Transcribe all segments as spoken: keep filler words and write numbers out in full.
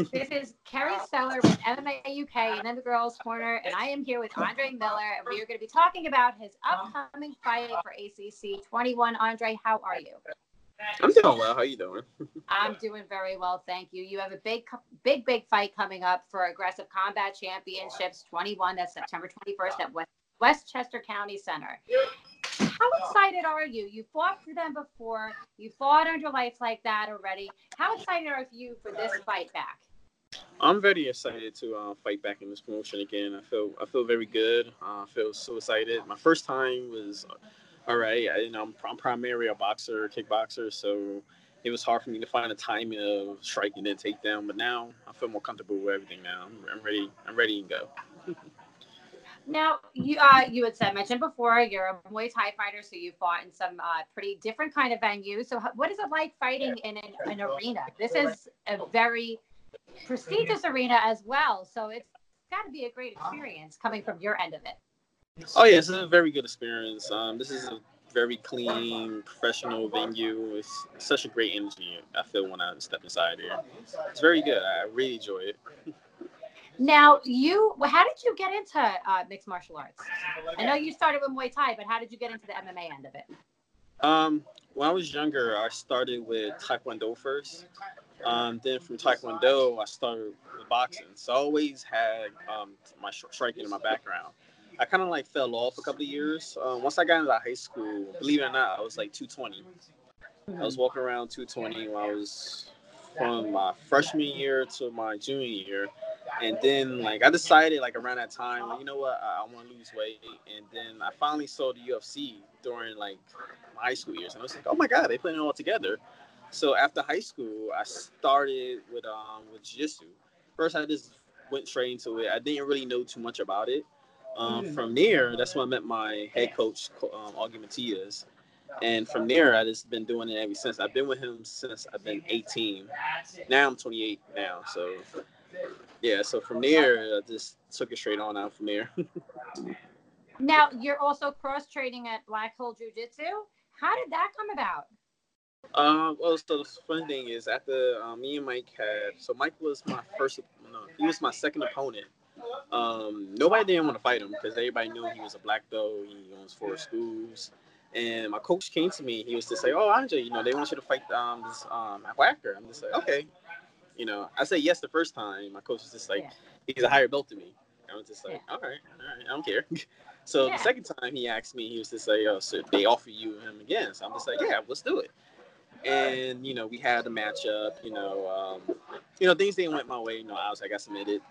This is Kerry Seller with M M A U K and then the Girls Corner, and I am here with Andre Miller, and we are going to be talking about his upcoming fight for A C C twenty-one. Andre, how are you? I'm doing well. How you doing? I'm doing very well, thank you. You have a big, big, big fight coming up for Aggressive Combat Championships twenty-one. That's September twenty-first at West, Westchester County Center. How excited are you? You fought for them before. You fought under lights like that already. How excited are you for this fight back? I'm very excited to uh, fight back in this promotion again. I feel I feel very good. Uh, I feel so excited. My first time was all right. I, you know, I'm, I'm primarily a boxer, kickboxer, so it was hard for me to find a timing of striking and takedown. But now I feel more comfortable with everything. Now I'm, I'm ready. I'm ready to go. Now, you uh, you had said, mentioned before, you're a Muay Thai fighter, so you fought in some uh, pretty different kind of venues. So what is it like fighting in an, an arena? This is a very prestigious arena as well, so it's got to be a great experience coming from your end of it. Oh, yeah, it's a very good experience. Um, this is a very clean, professional venue. It's such a great energy I feel when I step inside here. It's very good. I really enjoy it. Now, you, how did you get into uh, mixed martial arts? I know you started with Muay Thai, but how did you get into the M M A end of it? Um, when I was younger, I started with Taekwondo first. Um, then from Taekwondo, I started with boxing. So I always had um, my striking in my background. I kind of like fell off a couple of years. Um, once I got into high school, believe it or not, I was like two twenty. I was walking around two twenty when I was from my freshman year to my junior year. And then, like, I decided, like, around that time, like, you know what, I, I want to lose weight. And then I finally saw the U F C during, like, my high school years. And I was like, oh, my God, they putting it all together. So after high school, I started with um with jiu-jitsu. First, I just went straight into it. I didn't really know too much about it. Um, from there, that's when I met my head coach, um, Augie Matias. And from there, I just been doing it ever since. I've been with him since I've been eighteen. Now I'm twenty-eight now. So, yeah. So from there, I just took it straight on out from there. Now, you're also cross-training at Black Hole Jiu-Jitsu. How did that come about? Um, well, so the funny thing is, after um, me and Mike had, so Mike was my first, no, he was my second opponent. Um, nobody didn't want to fight him because everybody knew he was a black belt. He owns four schools. And my coach came to me. He was to say, "Oh, Andre, you know, they want you to fight um, this um, whacker." I'm just like, "Okay." You know, I said yes the first time. My coach was just like, yeah. He's a higher belt to me. I was just like, yeah. all right, all right, I don't care. So yeah. The second time he asked me, he was just like, "Oh, so they offer you him again?" So I'm just like, "Yeah, let's do it." And you know, we had the matchup. You know, um, you know, things didn't went my way. You know, obviously I got submitted.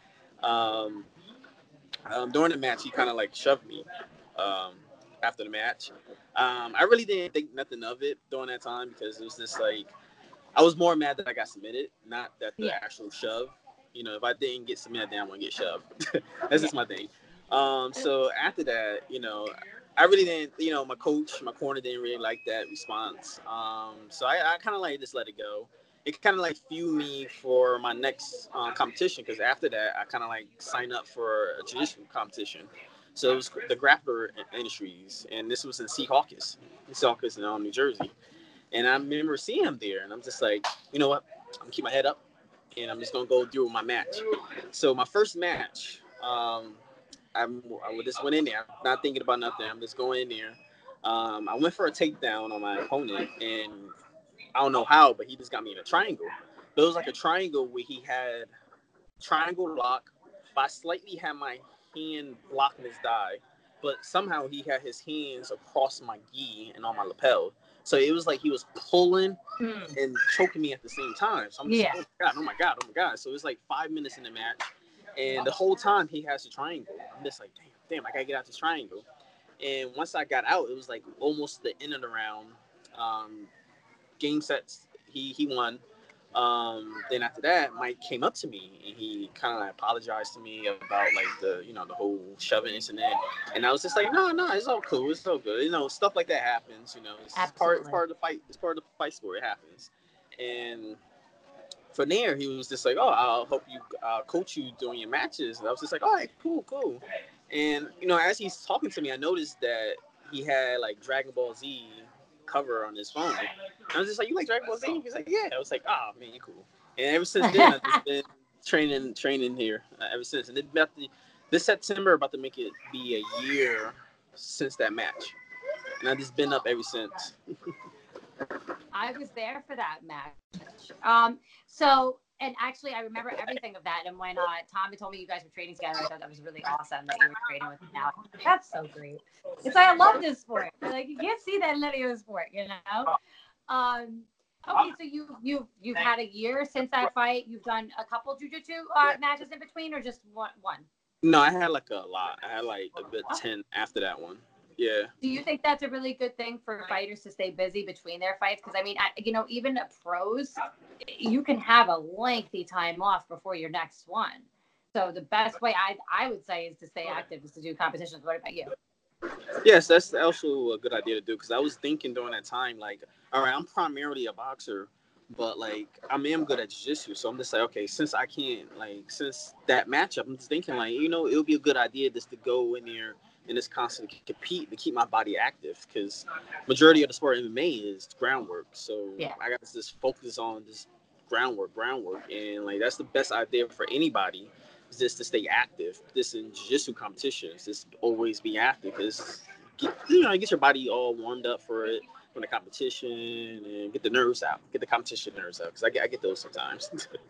um, um, during the match, he kind of like shoved me. Um, after the match, um, I really didn't think nothing of it during that time because it was just like I was more mad that I got submitted, not that the yeah. actual shove. You know, if I didn't get submitted, then I want to get shoved. That's just my thing. Um, so after that, you know, I really didn't, you know, my coach, my corner didn't really like that response. Um, so I, I kind of like just let it go. It kind of like fueled me for my next uh, competition because after that, I kind of like signed up for a jiu-jitsu competition. So it was the Grappler Industries, and this was in Secaucus, Secaucus in um, New Jersey. And I remember seeing him there, and I'm just like, you know what? I'm gonna keep my head up, and I'm just gonna go through my match. So my first match, um, I'm, I just went in there, not thinking about nothing. I'm just going in there. Um, I went for a takedown on my opponent, and I don't know how, but he just got me in a triangle. But it was like a triangle where he had triangle lock, but I slightly had my hand blocking his thigh, but somehow he had his hands across my gi and on my lapel. So it was like he was pulling mm. and choking me at the same time. So I'm just yeah. like, oh my God, oh my God, oh my God. So it was like five minutes in the match. And the whole time he has a triangle. I'm just like, damn, damn, I gotta get out this triangle. And once I got out, it was like almost the end of the round. Um, game sets, he, he won. Um, then after that, Mike came up to me and he kind of like apologized to me about like the, you know, the whole shoving incident. And I was just like, no, no, it's all cool. It's all good. You know, stuff like that happens, you know, it's part, it's part of the fight. It's part of the fight sport. It happens. And from there, he was just like, oh, I'll help you uh, coach you during your matches. And I was just like, all right, cool, cool. And, you know, as he's talking to me, I noticed that he had like Dragon Ball Z cover on his phone. And I was just like, you like Dragon Ball Z? He's like, yeah. I was like, oh, man, you cool. And ever since then, I've just been training, training here uh, ever since. And it's about to, this September about to make it be a year since that match, and I've just been up ever since. I was there for that match. Um, so, and actually, I remember everything of that. And when uh, Tommy told me you guys were training together, I thought that was really awesome that you were training with him now. That's so great. It's like I love this sport. Like you can't see that in any other sport, you know. Um, okay, so you you you've had a year since that fight. You've done a couple jujitsu uh, matches in between, or just one? One. No, I had like a lot. I had like a good ten after that one. Yeah. Do you think that's a really good thing for fighters to stay busy between their fights? Because I mean, I, you know, even pros, you can have a lengthy time off before your next one. So the best way I I would say is to stay active, is to do competitions. What about you? Yes, that's also a good idea to do, because I was thinking during that time, like, all right, I'm primarily a boxer, but like I am good at jiu-jitsu, so I'm just like, okay, since I can't, like, since that matchup, I'm just thinking, like, you know, it would be a good idea just to go in there and just constantly compete to keep my body active, because majority of the sport of M M A is groundwork, so Yeah. I got to just focus on this groundwork, groundwork, and like that's the best idea for anybody, is just to stay active. This in jiu-jitsu competitions, just always be active, because you know, get your body all warmed up for it, for the competition, and get the nerves out, get the competition nerves out, because I get, I get those sometimes.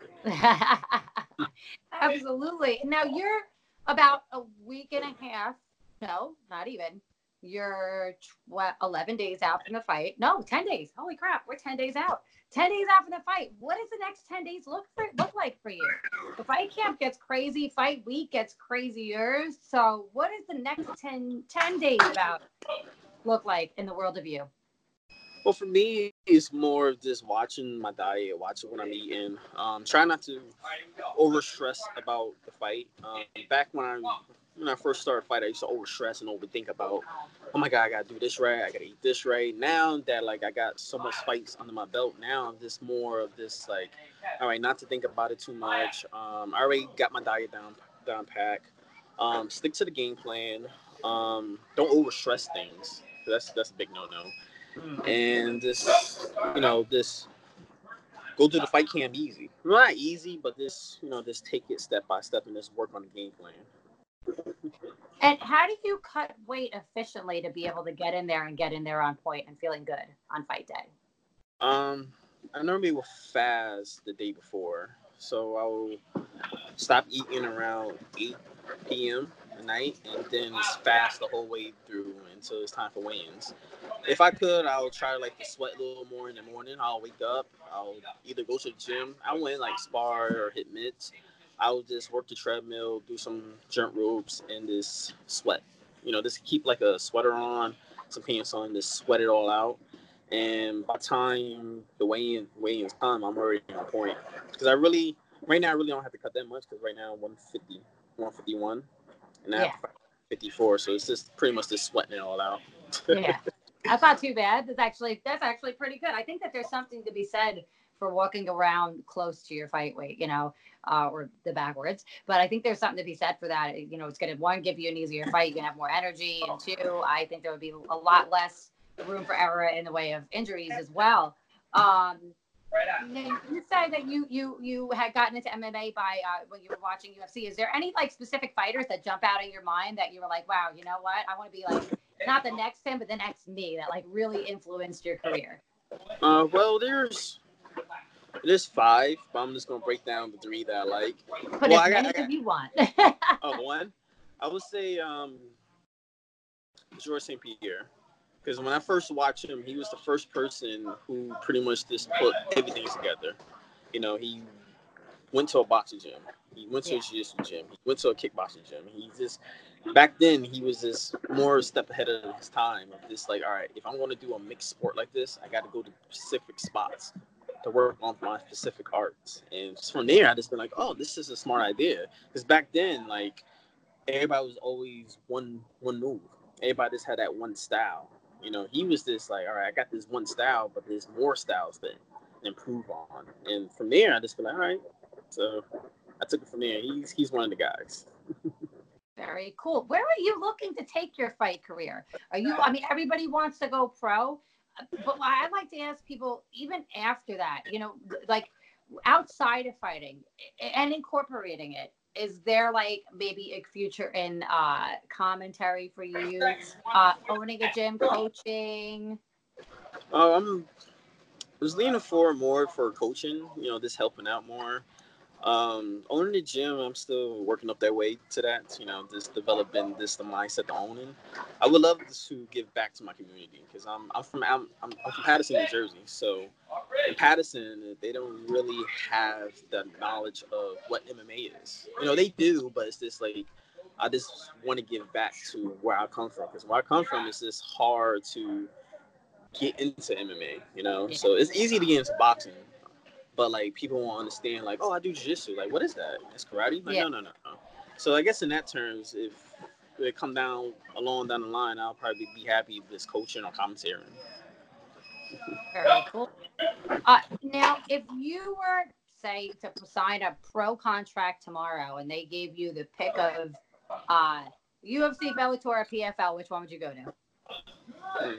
Absolutely. Now you're about a week and a half. No, not even. You're tw- eleven days out from the fight. No, ten days. Holy crap. We're ten days out. ten days out from the fight. What does the next ten days look for, look like for you? The fight camp gets crazy. Fight week gets crazier. So what is the next ten, ten days about look like in the world of you? Well, for me, it's more of just watching my diet, watching what I'm eating. Um, try not to over stress about the fight. Um, back when I when I first started fighting, I used to over stress and overthink about, oh my god, I gotta do this right, I gotta eat this right. Now that like I got so much fights under my belt, now I'm just more of this like, all right, not to think about it too much. Um, I already got my diet down down pack. Um, stick to the game plan. Um, don't over stress things. That's that's a big no no. And this, you know, this go to the fight camp easy. Not easy, but this, you know, just take it step by step and just work on the game plan. And how do you cut weight efficiently to be able to get in there and get in there on point and feeling good on fight day? Um, I normally will fast the day before, so I will stop eating around eight p.m. at night, and then fast the whole way through until it's time for weigh-ins. If I could, I would try like to sweat a little more in the morning. I'll wake up. I'll either go to the gym. I wouldn't like spar or hit mitts. I would just work the treadmill, do some jump ropes, and just sweat. You know, just keep like a sweater on, some pants on, just sweat it all out. And by the time the weigh-in weigh-ins come, I'm already on point. Because I really, right now, I really don't have to cut that much. Because right now, I'm one fifty, one fifty-one, and I have Yeah. fifty-four. So it's just pretty much just sweating it all out. Yeah. That's not too bad. That's actually that's actually pretty good. I think that there's something to be said for walking around close to your fight weight, you know, uh, or the backwards. But I think there's something to be said for that. You know, it's going to, one, give you an easier fight. You can have more energy. And two, I think there would be a lot less room for error in the way of injuries as well. Um, you said that you you you had gotten into M M A by uh, when you were watching U F C. Is there any like specific fighters that jump out in your mind that you were like, wow, you know what? I want to be like, not the next him, but the next me, that like really influenced your career? Uh, well, there's there's five, but I'm just gonna break down the three that I like. Put well, as I got, many I got, as you want. oh, one. I would say um, Georges Saint-Pierre, because when I first watched him, he was the first person who pretty much just put everything together. You know, he went to a boxing gym, he went to yeah. a jiu-jitsu gym, he went to a kickboxing gym. He just back then he was just more a step ahead of his time. Of just like, all right, if I'm going to do a mixed sport like this, I got to go to specific spots to work on my specific arts. And just from there, I just been like, oh, this is a smart idea. Because back then, like, everybody was always one one move. Everybody just had that one style. You know, he was just like, all right, I got this one style, but there's more styles that improve on. And from there, I just been like, all right. So I took it from there. He's he's one of the guys. Very cool. Where are you looking to take your fight career? Are you, I mean, everybody wants to go pro, but I like to ask people, even after that, you know, like outside of fighting and incorporating it, is there like maybe a future in uh, commentary for you, uh, owning a gym, coaching? Oh, I'm I was leaning forward more for coaching. You know, just helping out more. Um, owning the gym, I'm still working up that way to that. You know, just developing this the mindset to owning. I would love to give back to my community because I'm I'm from I'm, I'm from Paterson, New Jersey. So in Paterson, they don't really have the knowledge of what M M A is. You know, they do, but it's just like I just want to give back to where I come from because where I come from is just hard to get into M M A. You know, Yeah. so it's easy to get into boxing. But like people won't understand, like, oh, I do jiu-jitsu. Like, what is that? It's karate? Like, Yeah. no, no, no, no. So I guess in that terms, if it come down along down the line, I'll probably be happy with this coaching or commentating. Very cool. Uh, now, if you were, say, to sign a pro contract tomorrow and they gave you the pick of uh, U F C, Bellator, or P F L, which one would you go to? Hmm.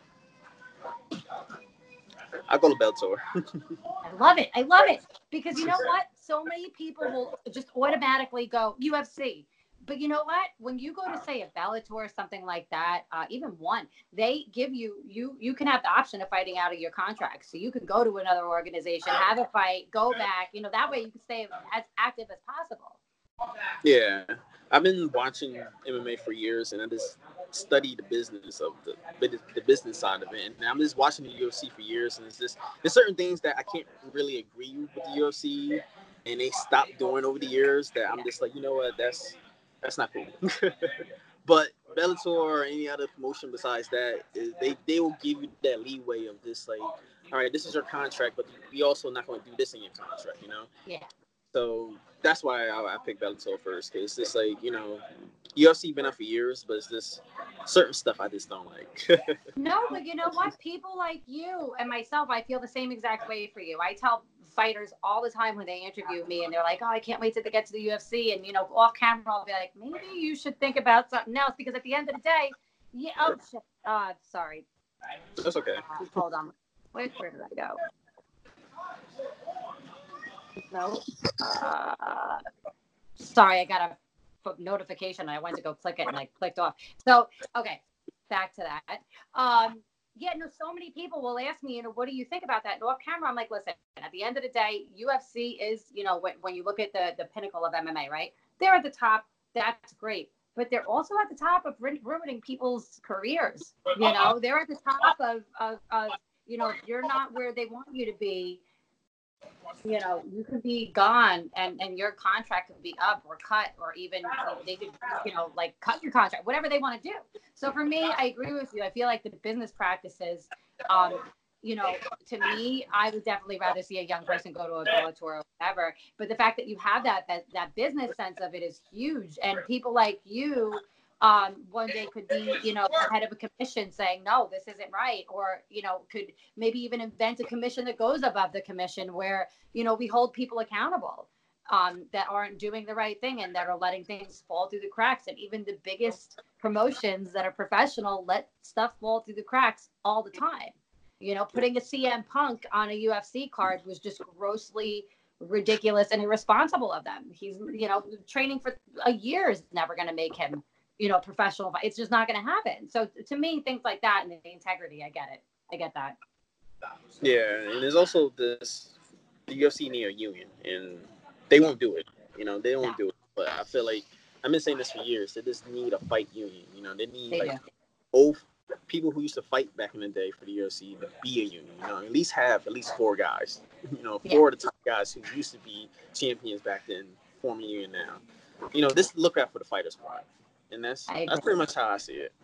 I'll go to Bellator. I love it. I love it. Because you know what? So many people will just automatically go U F C. But you know what? When you go to say a Bellator or something like that, uh, even one, they give you you you can have the option of fighting out of your contract. So you can go to another organization, have a fight, go back. You know, that way you can stay as active as possible. Yeah, I've been watching M M A for years, and I just study the business of the the business side of it. And I'm just watching the U F C for years, and it's just there's certain things that I can't really agree with the U F C, and they stopped doing over the years. That I'm just like, you know what, that's that's not cool. But Bellator or any other promotion besides that, is they they will give you that leeway of just like, all right, this is your contract, but we also not going to do this in your contract, you know. Yeah. So that's why I, I picked Bellator first, because it's just like, you know, U F C been up for years, but it's just certain stuff I just don't like. No, but you know what? People like you and myself, I feel the same exact way for you. I tell fighters all the time when they interview me and they're like, oh, I can't wait till they get to the U F C. And, you know, off camera, I'll be like, maybe you should think about something else, because at the end of the day, yeah, oh, shit. Uh, sorry. That's okay. Uh, hold on. Wait, where did I go? No. Uh, sorry, I got a notification. I went to go click it and I clicked off. So, okay, back to that. Um, yeah, no, so many people will ask me, you know, what do you think about that? And off camera, I'm like, listen, at the end of the day, U F C is, you know, when, when you look at the, the pinnacle of M M A, right? They're at the top. That's great. But they're also at the top of ruining people's careers. You know, they're at the top of, of, of, you know, if you're not where they want you to be, you know, you could be gone and, and your contract could be up or cut, or even they could, you know, like cut your contract, whatever they want to do. So for me, I agree with you. I feel like the business practices, um, you know, to me, I would definitely rather see a young person go to a Bellator or whatever. But the fact that you have that, that, that business sense of it is huge. And people like you, um, one day could be, you know, head of a commission saying, no, this isn't right. Or, you know, could maybe even invent a commission that goes above the commission where, you know, we hold people accountable um, that aren't doing the right thing and that are letting things fall through the cracks. And even the biggest promotions that are professional let stuff fall through the cracks all the time. You know, putting a C M Punk on a U F C card was just grossly ridiculous and irresponsible of them. He's, you know, training for a year is never going to make him, you know, professional. It's just not going to happen. So to me, things like that and the integrity, I get it. I get that. Yeah, and there's also this, the U F C need a union, and they won't do it. You know, they won't no. do it. But I feel like, I've been saying this for years, they just need a fight union. You know, they need they like do. old people who used to fight back in the day for the U F C to be a union. You know, at least have at least four guys. You know, four yeah. of the top guys who used to be champions back then forming a union now. You know, just look out for the fighter squad. And that's that's pretty much how I see it.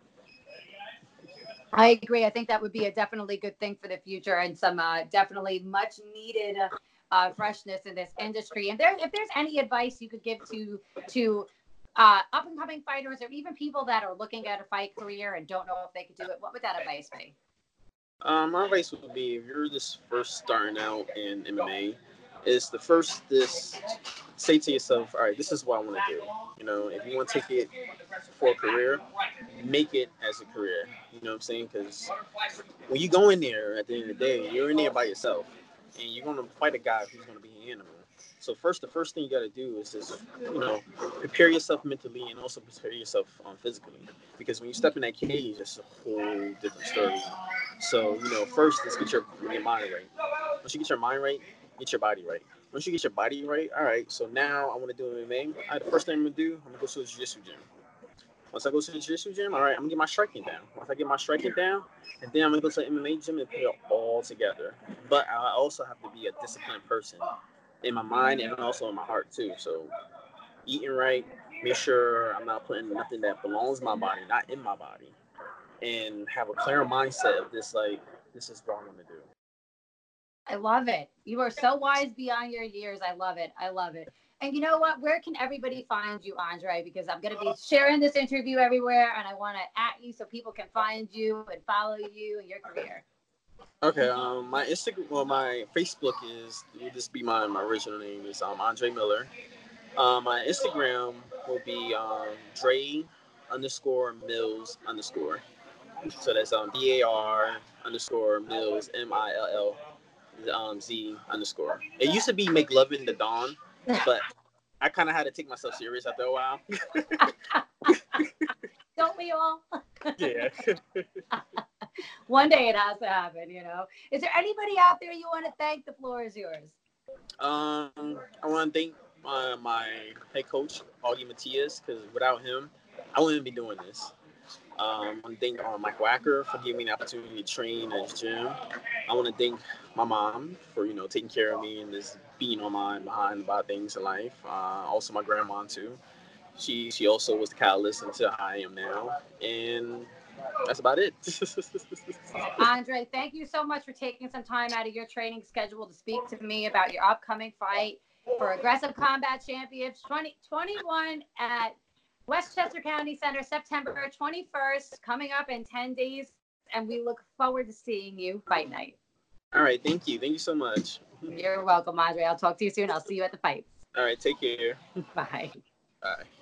I agree. I think that would be a definitely good thing for the future, and some uh, definitely much needed uh, uh, freshness in this industry. And there, if there's any advice you could give to to uh, up and coming fighters, or even people that are looking at a fight career and don't know if they could do it, what would that advice be? Um, my advice would be, if you're just first starting out in M M A, is the first this say to yourself, all right, this is what I want to do. You know, if you want to take it for a career, make it as a career. You know what I'm saying? Because when you go in there at the end of the day, you're in there by yourself. and you're gonna fight a guy who's gonna be an animal. So first, the first thing you got to do is just, you know, prepare yourself mentally and also prepare yourself um, physically. Because when you step in that cage, it's a whole different story. So, you know, first, let's get your, your mind right. Once you get your mind right, get your body right. Once you get your body right, all right, so now I want to do M M A. All right, the first thing I'm going to do, I'm going to go to a jiu-jitsu gym. Once I go to the jiu-jitsu gym, all right, I'm going to get my striking down. Once I get my striking down, and then I'm going to go to the M M A gym and put it all together. But I also have to be a disciplined person in my mind and also in my heart too. So eating right, make sure I'm not putting nothing that belongs in my body, not in my body, and have a clear mindset of this, like, this is what I'm gonna do. I love it. You are so wise beyond your years. I love it. I love it. And you know what? Where can everybody find you, Andre? Because I'm going to be sharing this interview everywhere, and I want to at you so people can find you and follow you and your career. Okay, um, my Instagram, well, my Facebook is, will just be my, my original name is um, Andre Miller. Um, my Instagram will be um, Dre underscore Mills underscore. So that's um, D A R underscore Mills, M I L L um, Z underscore. It used to be Make Lovin' the Dawn, but I kind of had to take myself serious after a while. Don't we all? Yeah. One day it has to happen, you know. Is there anybody out there you want to thank? The floor is yours. Um, I want to thank uh, my head coach, Augie Matias, because without him, I wouldn't be doing this. Um, I want to thank uh, Mike Wacker for giving me the opportunity to train at his gym. I want to thank my mom for, you know, taking care of me and just being on my behind about things in life. Uh, also my grandma too. She she also was the catalyst into how I am now. And that's about it. Andre, thank you so much for taking some time out of your training schedule to speak to me about your upcoming fight for Aggressive Combat Championships twenty twenty-one at Westchester County Center, September twenty-first, coming up in ten days. And we look forward to seeing you fight night. All right. Thank you. Thank you so much. You're welcome, Andre. I'll talk to you soon. I'll see you at the fights. All right. Take care. Bye. Bye.